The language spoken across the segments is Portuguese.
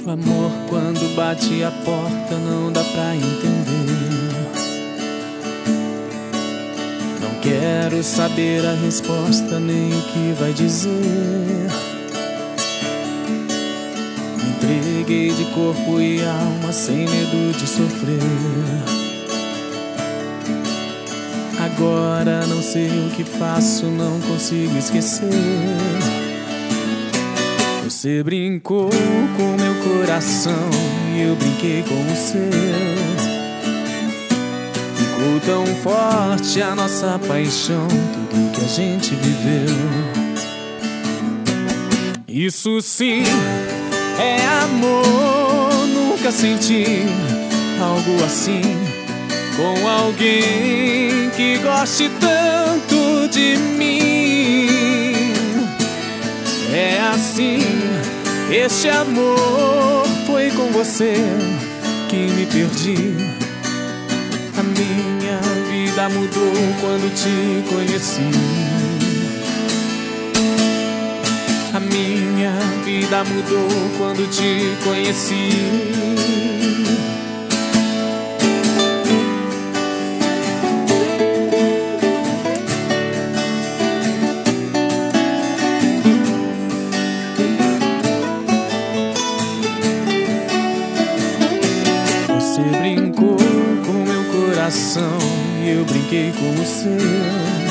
O amor quando bate a porta não dá pra entender. Não quero saber a resposta nem o que vai dizer. Me entreguei de corpo e alma sem medo de sofrer. Agora não sei o que faço, não consigo esquecer. Você brincou com meu coração e eu brinquei com o seu. Ficou tão forte a nossa paixão, tudo que a gente viveu. Isso sim é amor, nunca senti algo assim com alguém que goste tanto de mim. É assim, este amor foi com você que me perdi. A minha vida mudou quando te conheci. A minha vida mudou quando te conheci. Você brincou com meu coração e eu brinquei com o seu.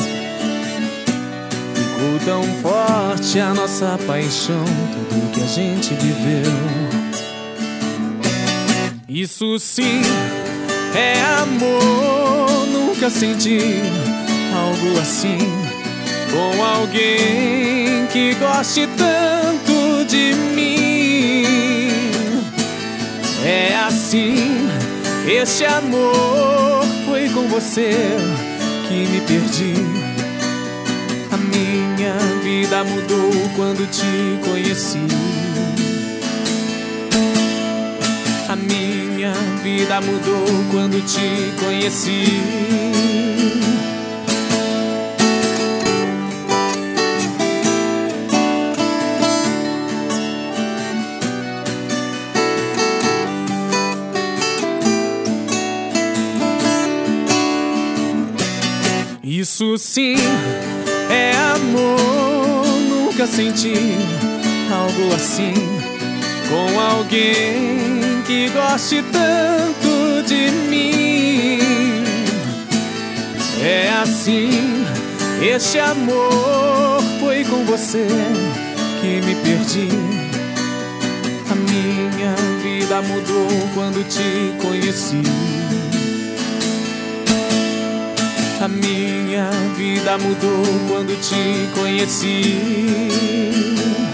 Ficou tão forte a nossa paixão, tudo que a gente viveu. Isso sim é amor, nunca senti algo assim com alguém que goste tanto de mim. É assim, este amor foi com você que me perdi. A minha vida mudou quando te conheci. A minha vida mudou quando te conheci. Isso sim é amor, nunca senti algo assim com alguém que goste tanto de mim. É assim, este amor foi com você que me perdi. A minha vida mudou quando te conheci. A minha vida mudou quando te conheci.